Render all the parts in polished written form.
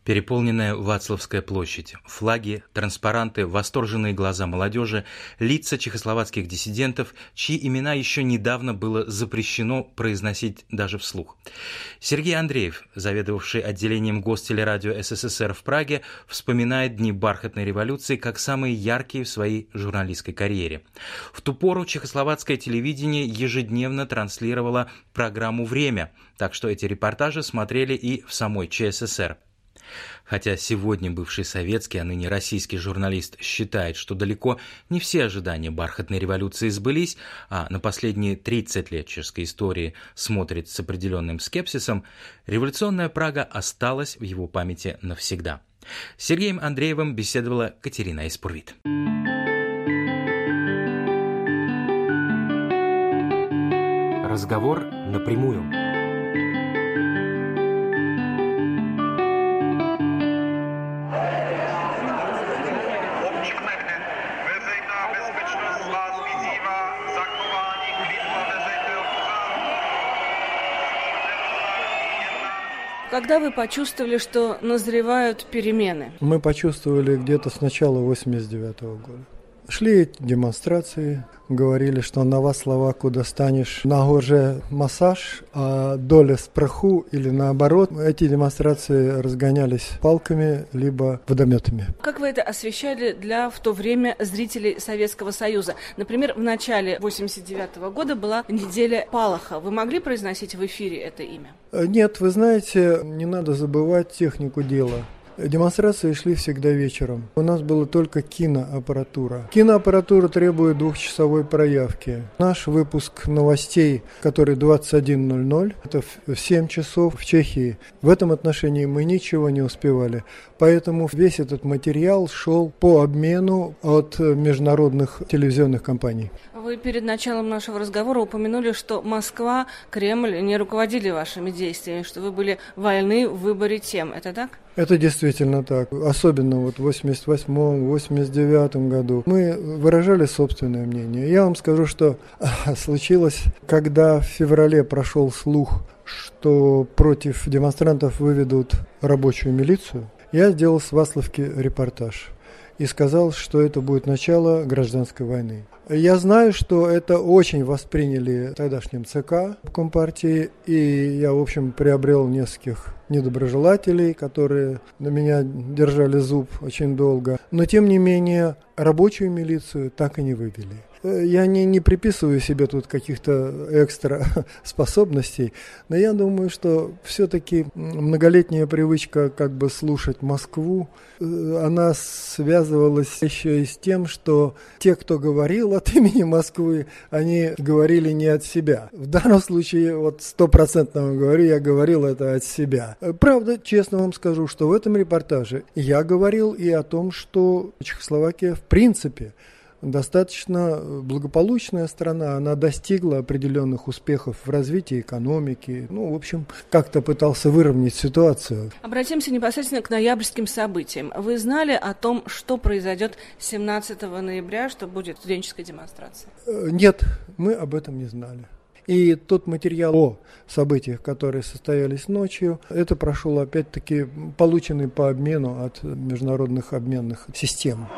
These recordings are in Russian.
Переполненная Вацлавская площадь, флаги, транспаранты, восторженные глаза молодежи, лица чехословацких диссидентов, чьи имена еще недавно было запрещено произносить даже вслух. Сергей Андреев, заведовавший отделением Гостелерадио СССР в Праге, вспоминает дни бархатной революции как самые яркие в своей журналистской карьере. В ту пору чехословацкое телевидение ежедневно транслировало программу «Время», так что эти репортажи смотрели и в самой ЧССР. Хотя сегодня бывший советский, а ныне российский журналист считает, что далеко не все ожидания бархатной революции сбылись, а на последние 30 лет чешской истории смотрит с определенным скепсисом, революционная Прага осталась в его памяти навсегда. С Сергеем Андреевым беседовала Катерина Испурвит. Разговор напрямую. Когда вы почувствовали, что назревают перемены? Мы почувствовали где-то с начала 1989 года. Шли эти демонстрации, говорили, что на Вацлаваку достанешь нагоже массаж, а доля спраху или наоборот. Эти демонстрации разгонялись палками либо водометами. Как вы это освещали для в то время зрителей Советского Союза? Например, в начале 1989 года была неделя Палаха. Вы могли произносить в эфире это имя? Нет, вы знаете, не надо забывать технику дела. Демонстрации шли всегда вечером. У нас была только киноаппаратура. Киноаппаратура требует 2-часовой проявки. Наш выпуск новостей, который 21:00, это в 7 часов в Чехии. В этом отношении мы ничего не успевали. Поэтому весь этот материал шел по обмену от международных телевизионных компаний. Вы перед началом нашего разговора упомянули, что Москва, Кремль не руководили вашими действиями, что вы были вольны в выборе тем. Это так? Это действительно так. Особенно вот в 1988-1989 году мы выражали собственное мнение. Я вам скажу, что случилось, когда в феврале прошел слух, что против демонстрантов выведут рабочую милицию, я сделал с Вацлавки репортаж и сказал, что это будет начало гражданской войны. Я знаю, что это очень восприняли тогдашним ЦК Компартии, и я, в общем, приобрел нескольких недоброжелателей, которые на меня держали зуб очень долго. Но, тем не менее, рабочую милицию так и не вывели. Я не приписываю себе тут каких-то экстра способностей, но я думаю, что все-таки многолетняя привычка как бы слушать Москву, она связывалась еще и с тем, что те, кто говорил от имени Москвы, они говорили не от себя. В данном случае, вот 100% говорю, я говорил это от себя. Правда, честно вам скажу, что в этом репортаже я говорил и о том, что Чехословакия в принципе достаточно благополучная страна, она достигла определенных успехов в развитии экономики, в общем, как-то пытался выровнять ситуацию. Обратимся непосредственно к ноябрьским событиям. Вы знали о том, что произойдет 17 ноября, что будет студенческая демонстрация? Нет, мы об этом не знали. И тот материал о событиях, которые состоялись ночью, это прошел опять-таки полученный по обмену от международных обменных систем.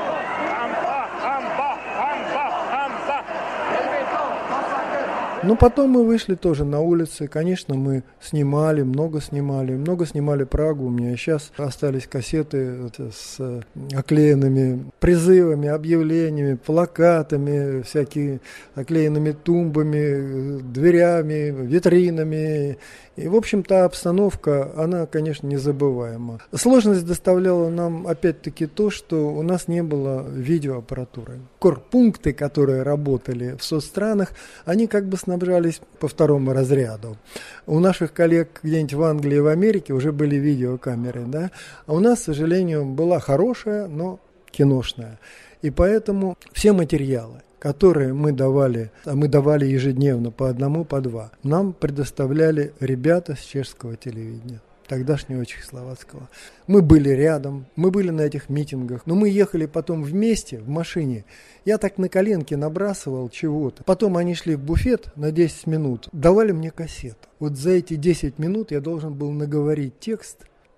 Но потом мы вышли тоже на улицы, конечно, мы много снимали Прагу, у меня сейчас остались кассеты с оклеенными призывами, объявлениями, плакатами, всякими оклеенными тумбами, дверями, витринами. И, в общем-то, обстановка, она, конечно, незабываема. Сложность доставляла нам, опять-таки, то, что у нас не было видеоаппаратуры. Корпункты, которые работали в соцстранах, они как бы снабжались по второму разряду. У наших коллег где-нибудь в Англии и в Америке уже были видеокамеры, да? А у нас, к сожалению, была хорошая, но киношная. И поэтому все материалы, которые мы давали, а мы давали ежедневно по одному, по два, нам предоставляли ребята с чешского телевидения, тогдашнего чехословацкого. Мы были рядом, мы были на этих митингах, но мы ехали потом вместе в машине. Я так на коленке набрасывал чего-то. Потом они шли в буфет на 10 минут, давали мне кассету. Вот за эти 10 минут я должен был наговорить текст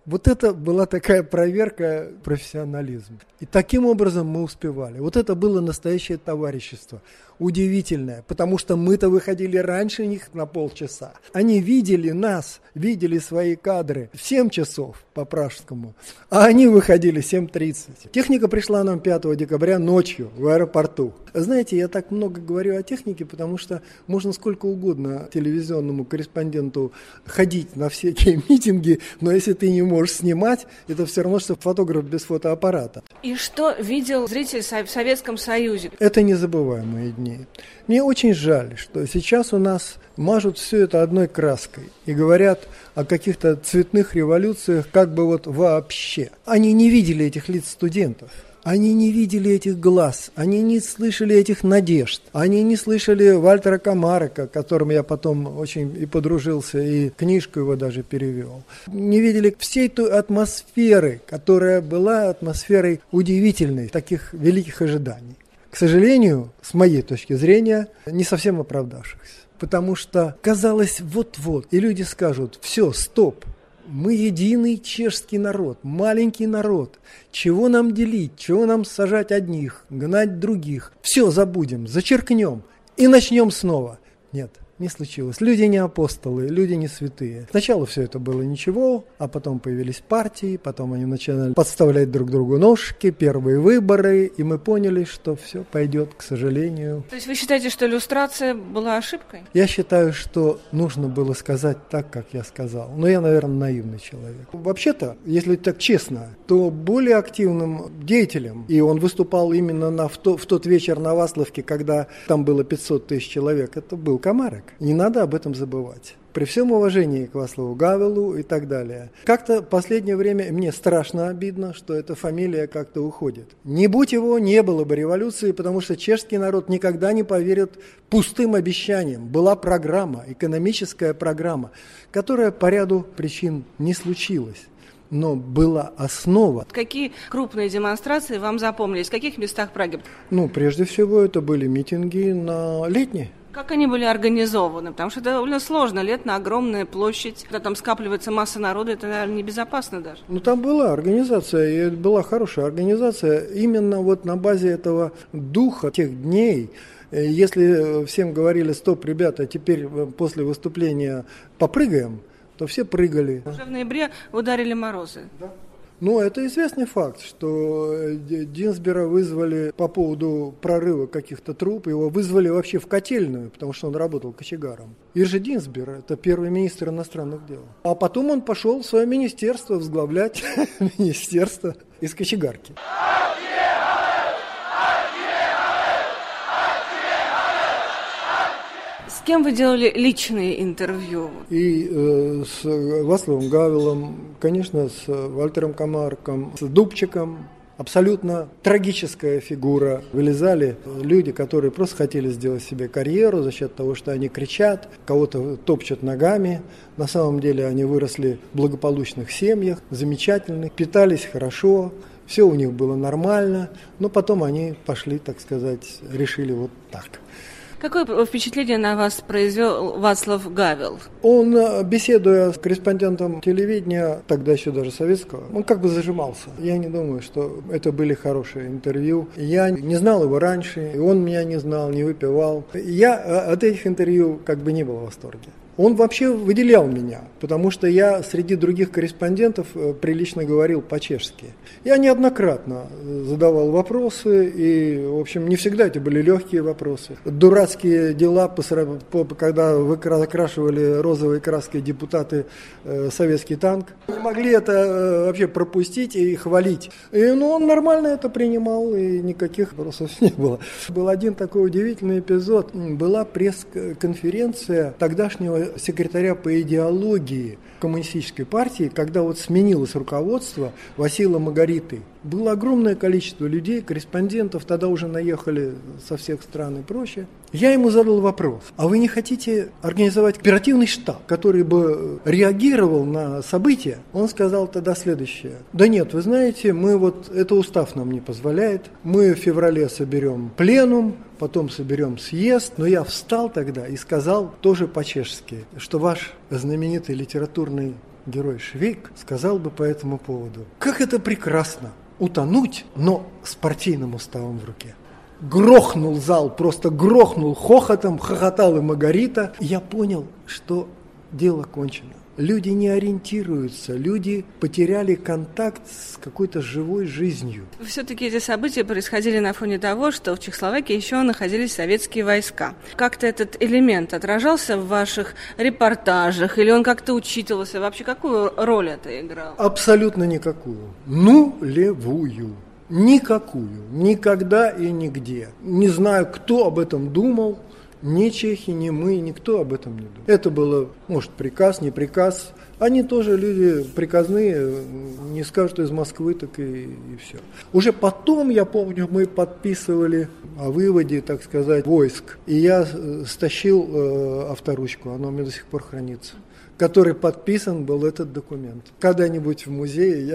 Вот это была такая проверка профессионализма. И таким образом мы успевали. Вот это было настоящее товарищество. Удивительное, потому что мы-то выходили раньше них на полчаса. Они видели нас, видели свои кадры в 7 часов по пражскому, а они выходили в 7:30. Техника пришла нам 5 декабря ночью в аэропорту. Знаете, я так много говорю о технике, потому что можно сколько угодно телевизионному корреспонденту ходить на всякие митинги, но если ты не можешь снимать, это все равно, что фотограф без фотоаппарата. И что видел зритель в Советском Союзе? Это незабываемые дни. Мне очень жаль, что сейчас у нас мажут все это одной краской и говорят о каких-то цветных революциях как бы вот вообще. Они не видели этих лиц студентов. Они не видели этих глаз, они не слышали этих надежд, они не слышали Вальтера Комарека, к которому я потом очень и подружился, и книжку его даже перевел. Не видели всей той атмосферы, которая была атмосферой удивительной, таких великих ожиданий. К сожалению, с моей точки зрения, не совсем оправдавшихся. Потому что казалось вот-вот, и люди скажут: все, стоп. Мы единый чешский народ, маленький народ. Чего нам делить, чего нам сажать одних, гнать других? Все забудем, зачеркнем и начнем снова. Нет, не случилось. Люди не апостолы, люди не святые. Сначала все это было ничего, а потом появились партии, потом они начали подставлять друг другу ножки, первые выборы, и мы поняли, что все пойдет, к сожалению. То есть вы считаете, что иллюстрация была ошибкой? Я считаю, что нужно было сказать так, как я сказал. Но я, наверное, наивный человек. Вообще-то, если так честно, то более активным деятелем, и он выступал именно в тот вечер на Васловке, когда там было 500 тысяч человек, это был Комарек. Не надо об этом забывать. При всем уважении к Васлову Гавелу и так далее. Как-то в последнее время мне страшно обидно, что эта фамилия как-то уходит. Не будь его, не было бы революции, потому что чешский народ никогда не поверит пустым обещаниям. Была программа, экономическая программа, которая по ряду причин не случилась. Но была основа. Какие крупные демонстрации вам запомнились? В каких местах Праги? Прежде всего, это были митинги на Летней. Как они были организованы? Потому что это довольно сложно. Летная огромная площадь, когда там скапливается масса народа, это, наверное, небезопасно даже. Там была организация, и была хорошая организация. Именно вот на базе этого духа тех дней, если всем говорили: стоп, ребята, теперь после выступления попрыгаем, то все прыгали. Уже в ноябре ударили морозы. Да. Это известный факт, что Динсбера вызвали по поводу прорыва каких-то труб, его вызвали вообще в котельную, потому что он работал кочегаром. Иржи Динсбер – это первый министр иностранных дел. А потом он пошел в свое министерство возглавлять министерство из кочегарки. С кем вы делали личные интервью? И с Васловым Гавелом, конечно, с Вальтером Комарком, с Дубчиком. Абсолютно трагическая фигура. Вылезали люди, которые просто хотели сделать себе карьеру за счет того, что они кричат, кого-то топчут ногами. На самом деле они выросли в благополучных семьях, замечательных, питались хорошо, все у них было нормально, но потом они пошли, так сказать, решили вот так. Какое впечатление на вас произвел Вацлав Гавел? Он, беседуя с корреспондентом телевидения, тогда еще даже советского, он как бы зажимался. Я не думаю, что это были хорошие интервью. Я не знал его раньше, и он меня не знал, не выпивал. Я от этих интервью как бы не был в восторге. Он вообще выделял меня, потому что я среди других корреспондентов прилично говорил по-чешски. Я неоднократно задавал вопросы, и, в общем, не всегда это были легкие вопросы. Дурацкие дела, когда выкрашивали розовой краской депутаты советский танк, не могли это вообще пропустить и хвалить. Он нормально это принимал, и никаких вопросов не было. Был один такой удивительный эпизод. Была пресс-конференция тогдашнего секретаря по идеологии коммунистической партии, когда вот сменилось руководство Васила Магариты. Было огромное количество людей, корреспондентов, тогда уже наехали со всех стран и прочее. Я ему задал вопрос: а вы не хотите организовать оперативный штаб, который бы реагировал на события? Он сказал тогда следующее: да нет, вы знаете, это устав нам не позволяет, мы в феврале соберем пленум, потом соберем съезд, но я встал тогда и сказал тоже по-чешски, что ваш знаменитый литературный герой Швейк, сказал бы по этому поводу: как это прекрасно утонуть, но с партийным уставом в руке. Грохнул зал, просто грохнул хохотом, хохотал и Маргарита. Я понял, что дело кончено. Люди не ориентируются, люди потеряли контакт с какой-то живой жизнью. Все-таки эти события происходили на фоне того, что в Чехословакии еще находились советские войска. Как-то этот элемент отражался в ваших репортажах, или он как-то учитывался? Вообще, какую роль это играло? Абсолютно никакую. Нулевую. Никакую. Никогда и нигде. Не знаю, кто об этом думал. Ни чехи, ни мы, никто об этом не думал. Это было, может, приказ, не приказ. Они тоже люди приказные, не скажут из Москвы, так и все. Уже потом, я помню, мы подписывали о выводе, так сказать, войск. И я стащил авторучку, она у меня до сих пор хранится, который подписан был этот документ. Когда-нибудь в музее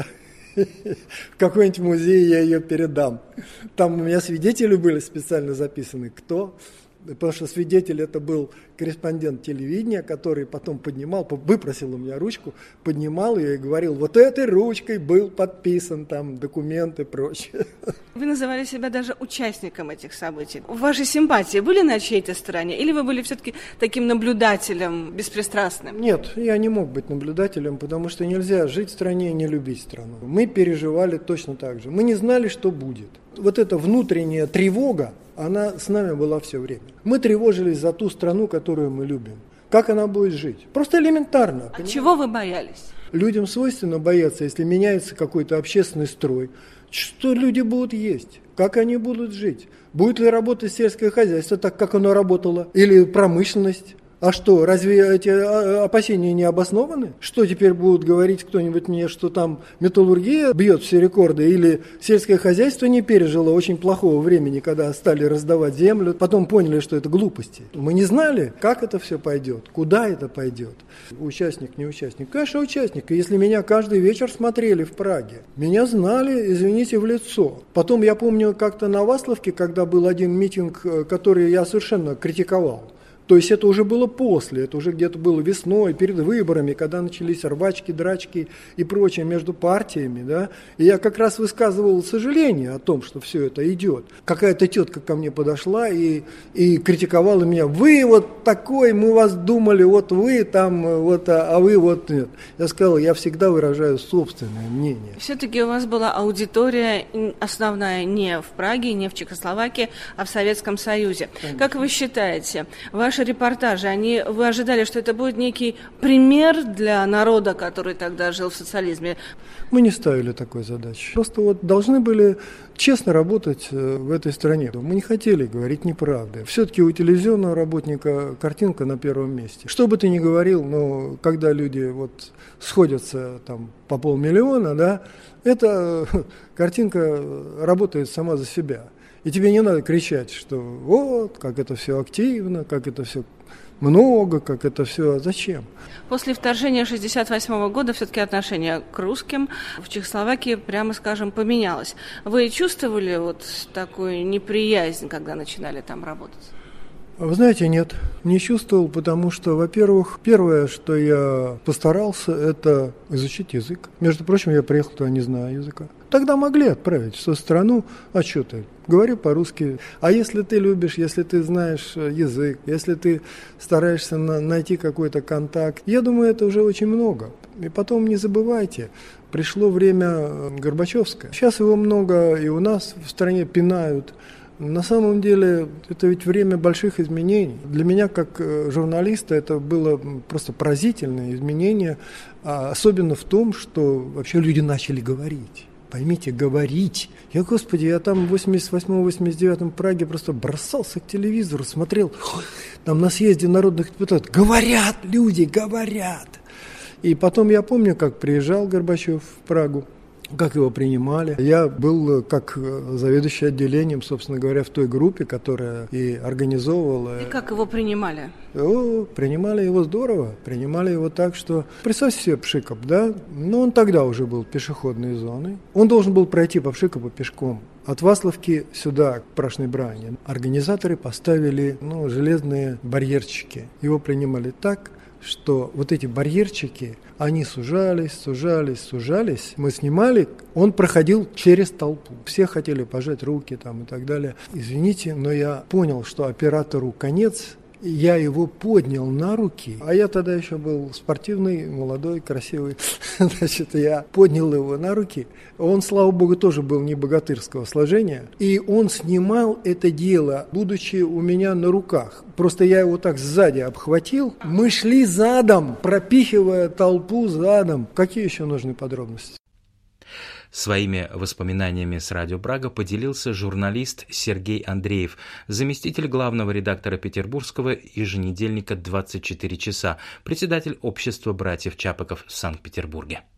в какой-нибудь музей я ее передам. Там у меня свидетели были специально записаны, кто... Потому что свидетель это был корреспондент телевидения, который потом поднимал, выпросил у меня ручку, поднимал ее и говорил: вот этой ручкой был подписан там документы и прочее. Вы называли себя даже участником этих событий. Ваши симпатии были на чьей-то стороне? Или вы были все-таки таким наблюдателем, беспристрастным? Нет, я не мог быть наблюдателем, потому что нельзя жить в стране и не любить страну. Мы переживали точно так же. Мы не знали, что будет. Вот эта внутренняя тревога, она с нами была все время. Мы тревожились за ту страну, которую мы любим. Как она будет жить? Просто элементарно. А чего вы боялись? Людям свойственно бояться, если меняется какой-то общественный строй. Что люди будут есть? Как они будут жить? Будет ли работать сельское хозяйство так, как оно работало? Или промышленность? А что, разве эти опасения не обоснованы? Что теперь будут говорить кто-нибудь мне, что там металлургия бьет все рекорды, или сельское хозяйство не пережило очень плохого времени, когда стали раздавать землю, потом поняли, что это глупости. Мы не знали, как это все пойдет, куда это пойдет. Участник, не участник. Конечно, участник. И если меня каждый вечер смотрели в Праге, меня знали, извините, в лицо. Потом я помню как-то на Васловке, когда был один митинг, который я совершенно критиковал. То есть это уже было после, это уже где-то было весной, перед выборами, когда начались рвачки, драчки и прочее между партиями, да. И я как раз высказывал сожаление о том, что все это идет. Какая-то тетка ко мне подошла и критиковала меня: вы вот такой, мы вас думали, вот вы там, вот, а вы вот нет. Я сказал: я всегда выражаю собственное мнение. Все-таки у вас была аудитория основная не в Праге, не в Чехословакии, а в Советском Союзе. Конечно. Как вы считаете, ваши репортажи, вы ожидали, что это будет некий пример для народа, который тогда жил в социализме? Мы не ставили такой задачи. Просто вот должны были честно работать в этой стране. Мы не хотели говорить неправды. Все-таки у телевизионного работника картинка на первом месте. Что бы ты ни говорил, но когда люди вот сходятся там по 500 000, да, эта картинка работает сама за себя. И тебе не надо кричать, что вот, как это все активно, как это все много, как это все... Зачем? После вторжения 1968 года все-таки отношение к русским в Чехословакии, прямо скажем, поменялось. Вы чувствовали вот такую неприязнь, когда начинали там работать? Вы знаете, нет, не чувствовал, потому что, во-первых, первое, что я постарался, это изучить язык. Между прочим, я приехал туда, не зная языка. Тогда могли отправить в свою страну, а что ты, говори по-русски. А если ты любишь, если ты знаешь язык, если ты стараешься найти какой-то контакт, я думаю, это уже очень много. И потом не забывайте, пришло время Горбачевское. Сейчас его много и у нас в стране пинают. На самом деле, это ведь время больших изменений. Для меня, как журналиста, это было просто поразительное изменение, особенно в том, что вообще люди начали говорить. Поймите, говорить. Господи, я там в 88-89 Праге просто бросался к телевизору, смотрел, там на съезде народных депутатов. Говорят люди, говорят. И потом я помню, как приезжал Горбачев в Прагу, как его принимали. Я был как заведующий отделением, собственно говоря, в той группе, которая и организовывала. И как его принимали? Принимали его здорово. Принимали его так, что... Представьте себе Пшикоп, да? Но он тогда уже был пешеходной зоной. Он должен был пройти по Пшикопу пешком. От Васловки сюда, к Прашной Бране. Организаторы поставили железные барьерчики. Его принимали так, что вот эти барьерчики, они сужались. Мы снимали, он проходил через толпу. Все хотели пожать руки там и так далее. Извините, но я понял, что оператору конец. Я его поднял на руки, а я тогда еще был спортивный, молодой, красивый. Значит, я поднял его на руки. Он, слава богу, тоже был не богатырского сложения. И он снимал это дело, будучи у меня на руках. Просто я его так сзади обхватил. Мы шли задом, пропихивая толпу задом. Какие еще нужны подробности? Своими воспоминаниями с «Радио Прага» поделился журналист Сергей Андреев, заместитель главного редактора петербургского еженедельника «24 часа», председатель общества братьев Чапоков в Санкт-Петербурге.